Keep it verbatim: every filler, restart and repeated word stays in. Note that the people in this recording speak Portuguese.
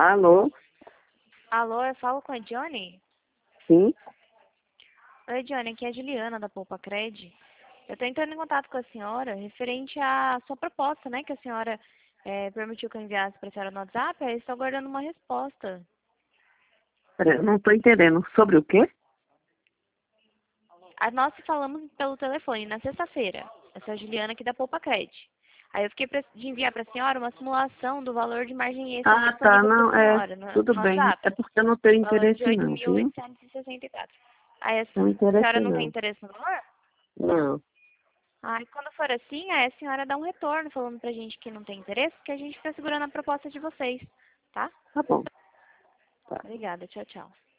Alô? Alô, eu falo com a Johnny? Sim? Oi, Johnny, aqui é a Juliana da Poupa Cred. Eu estou entrando em contato com a senhora referente à sua proposta, né? Que a senhora é, permitiu que eu enviasse para a senhora no WhatsApp, aí estou aguardando uma resposta. Peraí, eu não estou entendendo. Sobre o quê? A nós falamos pelo telefone na sexta-feira. Essa é a Juliana aqui da Poupa Cred. Aí eu fiquei pra- de enviar para a senhora uma simulação do valor de margem extra Ah, tá, disponível para a não, é, senhora no, tudo no bem. É WhatsApp. porque eu não tenho Valor de interesse oito não, mil viu? oitocentos e sessenta e quatro. Aí a Não interesse senhora não tem não. interesse no valor? Não, Aí quando for assim, aí a senhora dá um retorno falando pra gente que não tem interesse, que a gente está segurando a proposta de vocês, tá? tá bom. Tá. Obrigada, tchau, tchau.